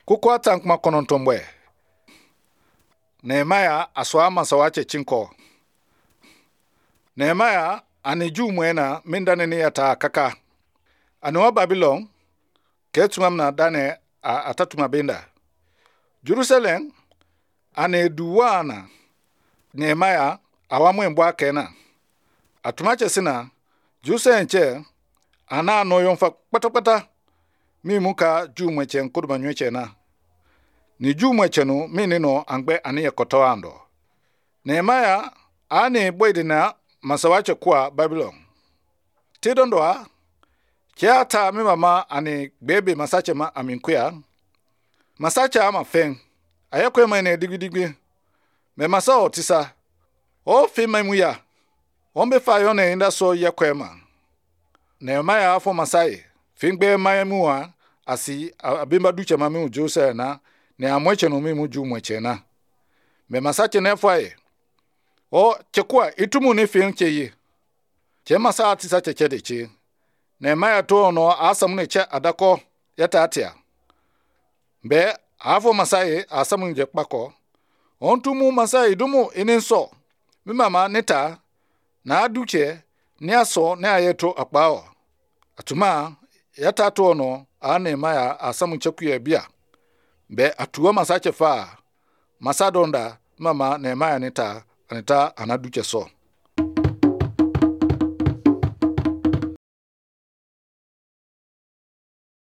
Kukwa tankma konontombwe. Nehemia aswa masawache chinko. Nehemia aniju mwena mindane ni ata kaka. Anuwa Babylon ketumamna dane atatuma benda. Jerusalem ane duwana Nehemia awamwe mbwa kena. Atumache sina Jerusalem che ana no yonfa pata mi muka ju mweche nkuduba nyweche na. Ni ju mweche no mi no angbe aniye kotoando. Nehemia ane boydina masawache kwa Babylon. Tidondoa kiata mi mama ane bebe masache ma aminkuya. Masache ama feng. Ayakwe mene digbi. Me masa otisa. O fi memuya. Ombe fayone inda so yakwe ma. Nehemia afo masai. Fingbe mayemuwa asi abimba duche mamimu jose na. Ne amweche no mimu ju mweche na. Me masache nefaye. O chekwa itumu ni fin cheye. Che masa atisa chechede che. Nehemia to no asamune che adako yata atia. Be afo masai asamun je kpako. Ontumu masai dumu ininso. Mimama neta na aduche ni aso ne ayeto akpao. Atuma yata to no Nehemia asamun chekuye bia. Be atuwa masache fa. Masadonda mama Nehemia neta anita anaduche so.